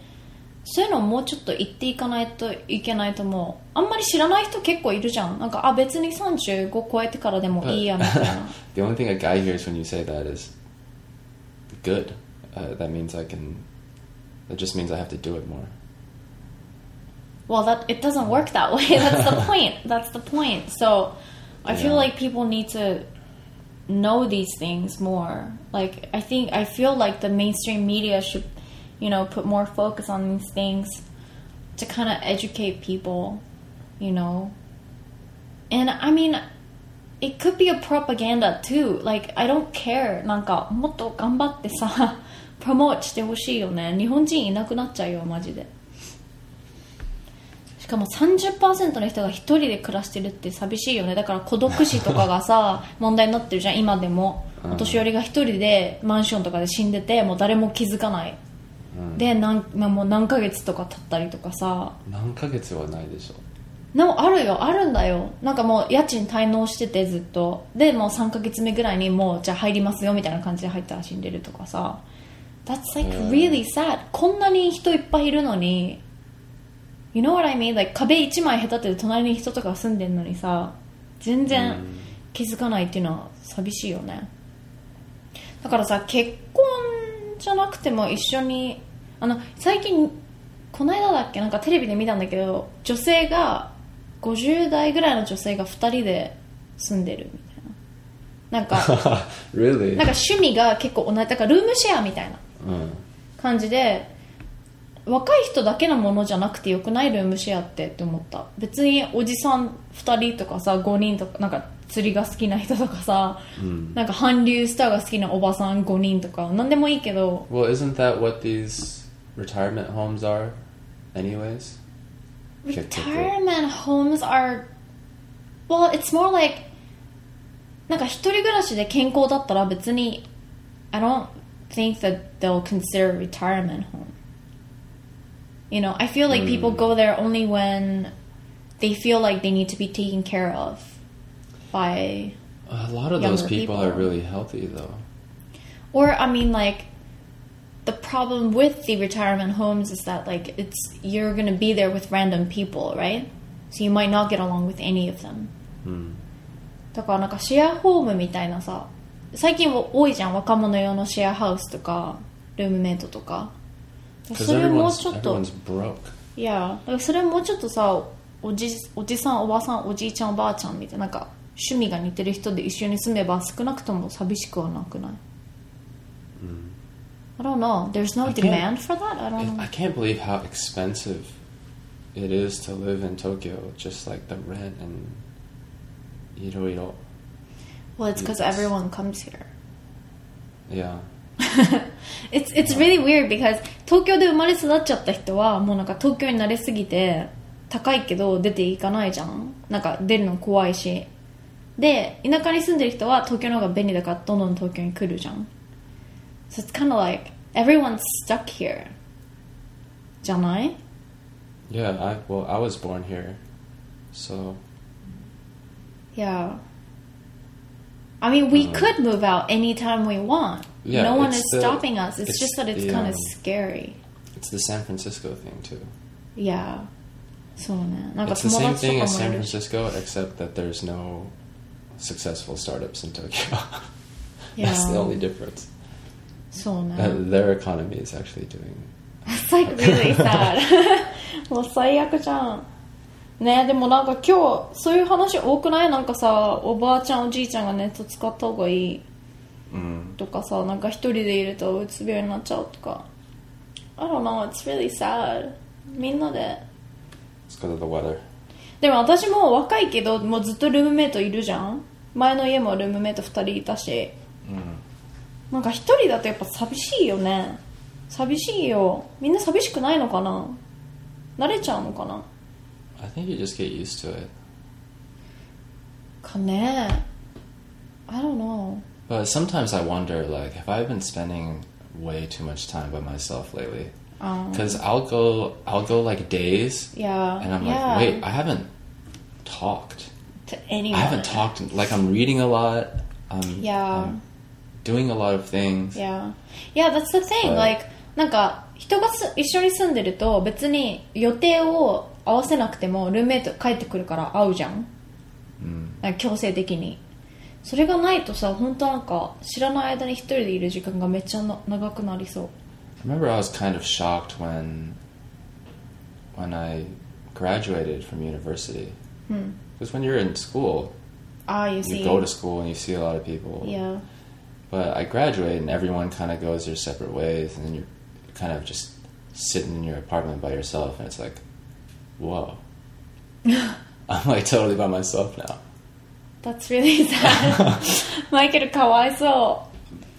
そういうのをもうちょっと言っていかないといけないと思う。あんまり知らない人結構いるじゃん。なんかあ別にさんじゅうご超えてからでもいいやみたいな。 The only thing a guy hears when you say that is good. Uh, that means I can. That just means I have to do it more. Well, that it doesn't work that way. That's the point. That's the point. So, I feel Yeah. like people need to know these things more. Like, I think I feel like the mainstream media should, you know, put more focus on these things to kind of educate people, you know. And I mean, it could be a propaganda too. Like, I don't care. なんかもっと頑張ってさ、プロモートしてほしいよね。日本人いなくなっちゃうよマジで。しかも さんじゅっパーセント の人が一人で暮らしてるって寂しいよね。だから孤独死とかがさ問題になってるじゃん今でも。お年寄りが一人でマンションとかで死んでてもう誰も気づかない、うん、でなんもう何ヶ月とか経ったりとかさ。 何ヶ月はないでしょ。 でもあるよ、あるんだよ。なんかもう家賃滞納しててずっとでもうさんかげつめぐらいにもうじゃあ入りますよみたいな感じで入ったら死んでるとかさ。 That's like really sad。 こんなに人いっぱいいるのに You know what I mean? Like 壁一枚隔てて隣に人とか住んでんのにさ全然気づかないっていうのは寂しいよね。だからさ結婚じゃなくても一緒にあの最近この間だっけなんかテレビで見たんだけど女性がごじゅう代ぐらいの女性がふたりで住んでるみたいな。なんか really? なんか趣味が結構同じだからルームシェアみたいな感じで、うん、若い人だけのものじゃなくてよくないルームシェアってって思った。別におじさんふたりとかさごにんとかなんか釣りが好きな人とかさ、うん、なんか韓流スターが好きなおばさんごにんとか何でもいいけど。 Well, isn't that what these retirement homes are anyways? Retirement homes are well, it's more like なんか一人暮らしで健康だったら別に I don't think that they'll consider retirement home. You know, I feel like mm. people go there only when they feel like they need to be taken care of by a lot of those people, people are really healthy though. Or I mean like the problem with the retirement homes is that like it's you're gonna be there with random people, right? So you might not get along with any of them. Hmm. だからなんかシェアホームみたいなさ最近多いじゃん若者用のシェアハウスとかルームメイトとか。それもうちょっといやだからそれもうちょっとさおじ、おじさんおばさんおじいちゃんおばあちゃんみたいななんか趣味が似てる人で一緒に住めば少なくとも寂しくはなくない？ I don't know. There's no demand for that. I don't know. I can't believe how expensive it is to live in Tokyo. Just like the rent and Iroiro. Well, it's because everyone comes here. Yeah. it's it's really weird because 東京で生まれ育っちゃった人はもうなんか東京に慣れすぎて高いけど出ていかないじゃん。なんか出るの怖いし。で田舎に住んでる人は東京の方が便利だからどんどん東京に来るじゃん。So it's kind of like everyone's stuck here. じゃない? Yeah, I well I was born here. So yeah. I mean, we um, could move out anytime we want. Yeah, no one is the, stopping us. It's, it's just that it's the, kind of um, scary. It's the San Francisco thing too. Yeah. So, it's the same thing as San Francisco, except that there's no successful startups in Tokyo. Yeah. That's the only difference. So uh, their economy is actually doing. It's like really sad. もう最悪じゃんね。でもなんか今日そういう話多くない？なんかさ、おばあちゃんおじいちゃんがネット使った方がいいとかさ、なんか一人でいるとうつ病になっちゃうとか。 I don't know, it's really sad. みんなで It's because of the weather. でも私も若いけどもうずっとルームメイトいるじゃん。前の家もルームメイトふたりいたし、うん、なんか一人だとやっぱ寂しいよね。寂しいよ。みんな寂しくないのかな？慣れちゃうのかな？ I think you just get used to it. かね。I don't know. But sometimes I wonder, like, have I been spending way too much time by myself lately? Because um, I'll go, I'll go like days, yeah, and I'm yeah. like, wait, I haven't talked to anyone. I haven't talked. Like, I'm reading a lot. I'm, yeah. I'm doing a lot of things. Yeah, yeah. That's the thing. But, like, なんか人がす一緒に住んでると別に予定を合わせなくてもルームメイト帰ってくるから会うじゃん。うん、なんか強制的に。それがないとさ、本当なんか知らない間に一人でいる時間がめっちゃな長くなりそう。 I remember I was kind of shocked when when I graduated from university. Hmm. Because when you're in school, ah, you, you see. go to school and you see a lot of people. Yeah. But I graduated and everyone kind of goes their separate ways, and then you're kind of just sitting in your apartment by yourself, and it's like, whoa. I'm like totally by myself now. That's really sad. マイケルかわいそう。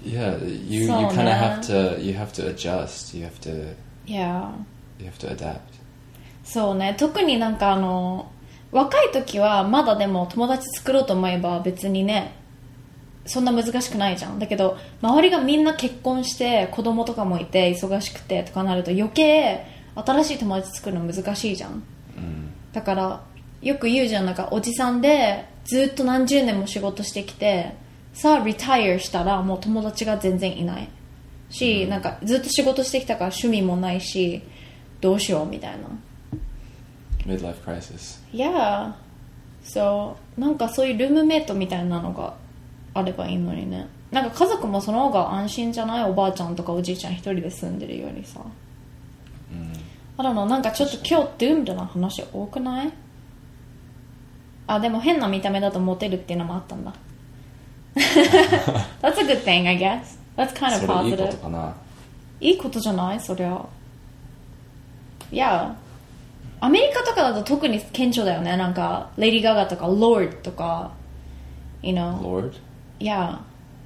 Yeah, you, you kind of have to you have to adjust. You have to Yeah. You have to adapt. そうね。特になんかあの若い時はまだでも友達作ろうと思えば別にねそんな難しくないじゃん。だけど周りがみんな結婚して子供とかもいて忙しくてとかなると余計新しい友達作るの難しいじゃん。うん、だからよく言うじゃん。なんかおじさんでずっと何十年も仕事してきてさあリタイアしたらもう友達が全然いないし、うん、なんかずっと仕事してきたから趣味もないしどうしようみたいな Midlife crisis. Yeah. So なんかそういうルームメイトみたいなのがあればいいのにね。なんか家族もその方が安心じゃない？おばあちゃんとかおじいちゃん一人で住んでるよりさ、うん、あらのなんかちょっと今日ドゥームドな話多くない？あ、でも変な見た目だとモテるっていうのもあったんだ。That's a good thing, I guess. That's kind of positive. それいいことかな。 いいことじゃない？そりゃ。いや、アメリカとかだと特に顕著だよね。なんかレディー・ガガとか Lord とか You know Lord? Yeah.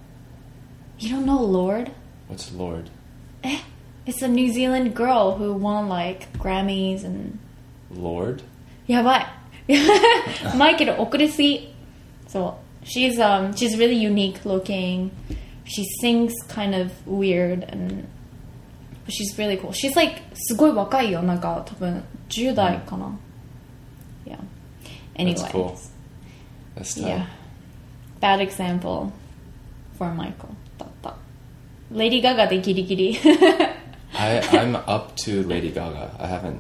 You don't know Lord? What's Lord? え It's a New Zealand girl who won like Grammys and Lord? やばいマイケル遅れすぎ。そう she's, um, she's really unique looking. She sings kind of weird and but she's really cool. She's like すごい若いよ。なんか多分じゅう代かな、mm. Yeah. Anyway. That's cool. That's tough. Yeah. Bad example for Michael. だった。Lady Gaga でギリギリ I, I'm up to Lady Gaga. I haven't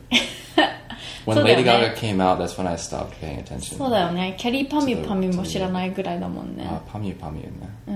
When Lady Gaga came out, that's when I stopped paying attention. そうだよね。キャリーパミュパミュも知らないぐらいだもんね。 あ、パミュパミュね。 うん。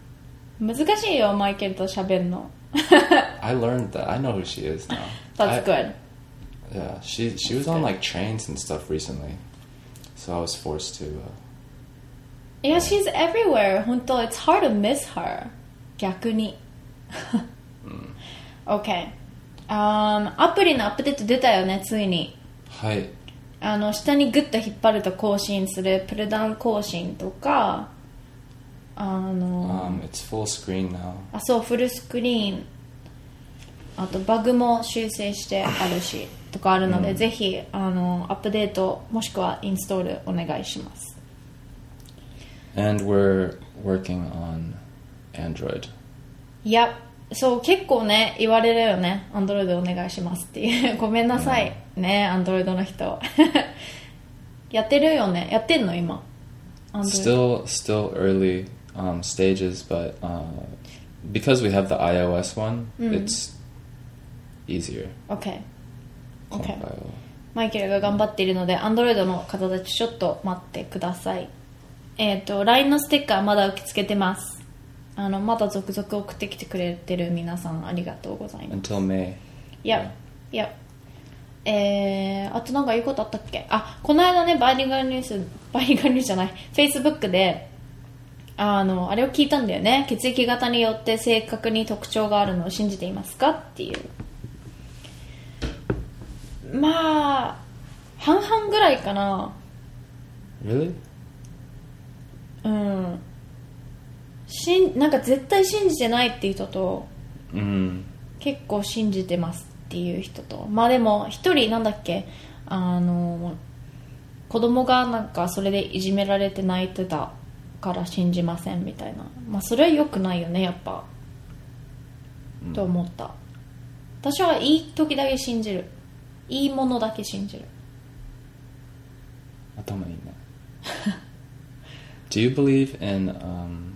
難しいよ、マイケルと喋るの。 I learned that. I know who she is now. That's I, good. Yeah, she she was on like trains and stuff recently, so I was forced to. Uh, yeah, she's everywhere. 本当、it's hard to miss her. 逆に。mm. Okay. Um, アプリのアップデート出たよね、ついに。 はい。 あの下にグッと引っ張ると更新するプルダウン更新とか、あの。 Um, it's full screen now. あ、そうフルスクリーン。あとバグも修正してあるしとかあるので、うん、ぜひあのアップデートもしくはインストールお願いします。 And we're working on Android. いや、そう結構ね言われるよね。Android お願いしますっていう。ごめんなさい、うん、ね Android の人。やってるよね。やってんの今。 Still, still early um, stages, but uh, because we have the iOS one, うん、it's easier. Okay. Okay. マイケルが頑張っているので Android の方たちちょっと待ってください。えっと ライン のステッカーまだ受け付けてます。あのまだ続々送ってきてくれてる皆さんありがとうございます。 Until May. Yep. Yep. えー、あとなんか言うことあったっけ。あ、この間ね、バイリンガルニュース、バイリンガルニュースじゃない、Facebook で、あの、あれを聞いたんだよね。血液型によって正確に特徴があるのを信じていますかっていう。まあ、半々ぐらいかな。 Really? うん。しん、なんか絶対信じてないっていう人と、 うん。 結構信じてますっていう人と、まあでも一人なんだっけ、あの子供がなんかそれでいじめられて泣いてたから信じませんみたいな、まあそれは良くないよねやっぱ、うん、と思った。私はいい時だけ信じる、いいものだけ信じる。 頭いいね。Do you believe in um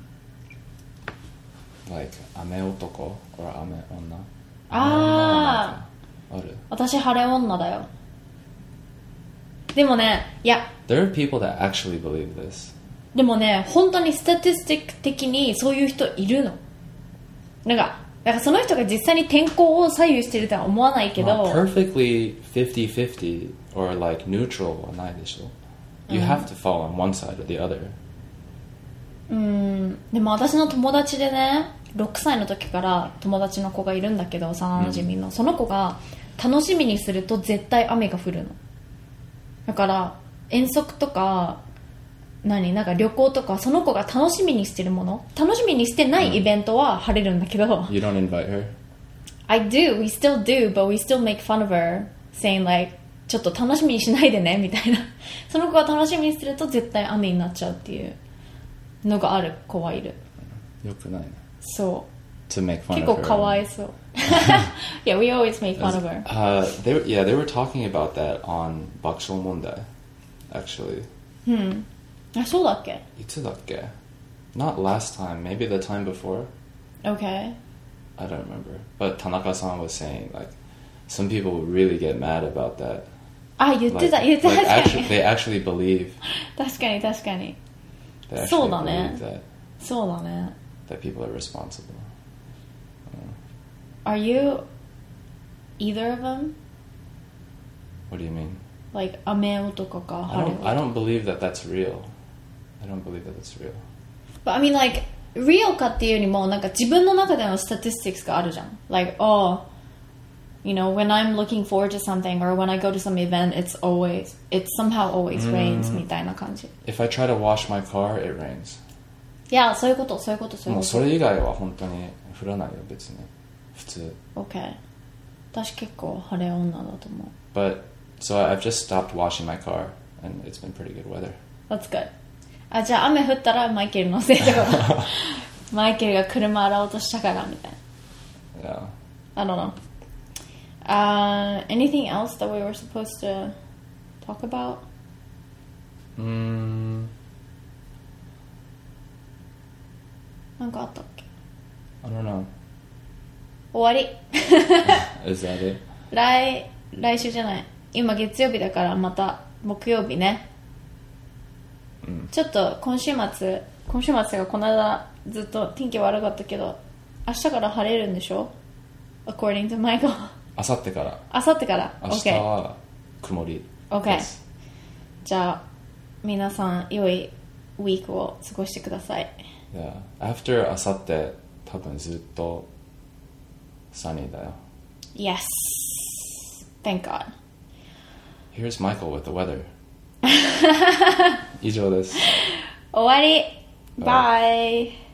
like 雨男 or 雨女？ ああ、ある。私晴れ女だよ。でもね、いや。 There are people that actually believe this. でもね、本当にスタティスティック的にそういう人いるの。なんか、なんかその人が実際に天候を左右してるとは思わないけど。 まあ、perfectly fifty fifty or like neutral はないでしょ。You have to fall on one side or the other. うん、でも私の友達でね、ろくさいの時から友達の子がいるんだけど、幼馴染の、うん、その子が楽しみにすると絶対雨が降るの。だから遠足とか何なんか旅行とか、その子が楽しみにしてるもの、楽しみにしてないイベントは晴れるんだけど、 You don't invite her? I do, we still do, but we still make fun of her saying like ちょっと楽しみにしないでねみたいな。その子が楽しみにすると絶対雨になっちゃうっていうのがある子はいる。 よくないね。 そう。 To make fun of her. 結構かわいそう。Yeah, we always make fun of her. Uh, they were, yeah, they were talking about that on 爆笑問題 actually. うん。あ、そうだっけ？ いつだっけ？ Not last time, maybe the time before. Okay. I don't remember. But Tanaka-san was saying like some people would really get mad about that. あ、言ってた、 like, 言ってた。 like actually, they actually believe. 確かに確かに。 They actually そうだね。 believe that, そうだね。 that people are responsible. Are you either of them? What do you mean? Like 雨男か I don't, I don't believe that that's real. I don't believe that that's real. But I mean like real かっていうよりもなんか自分の中での statistics があるじゃん。Like oh, you know, when I'm looking forward to something or when I go to some event, it's always, it somehow always rains みたいな感じ。 If I try to wash my car, it rains. いや、そういうこと、そういうこと、そういうこと。 もうそれ以外は本当に降らないよ別に。普通。 Okay. 私結構晴れ女だと思う。 But so I've just stopped washing my car, and it's been pretty good weather. That's good. あ、じゃあ雨降ったらマイケルのせいだから。マイケルが車洗おうとしたからみたいな。 Yeah. I don't know. Uh, anything else that we were supposed to talk about? うーん。 なんかあったっけ？ I don't know. 終わり。 Is that it? 来、来週じゃない。今月曜日だからまた木曜日ね。うん、ちょっと今週末、今週末がこの間ずっと天気悪かったけど、明日から晴れるんでしょ？ According to Michael。 あさってから。 あさってから。 明日は曇り。 OK。じゃあ皆さん良いウィークを過ごしてください。 Yeah. After あさって多分ずっとsunny だよ。 Yes. Thank God. Here's Michael with the weather. 以上です。 終わり。Bye.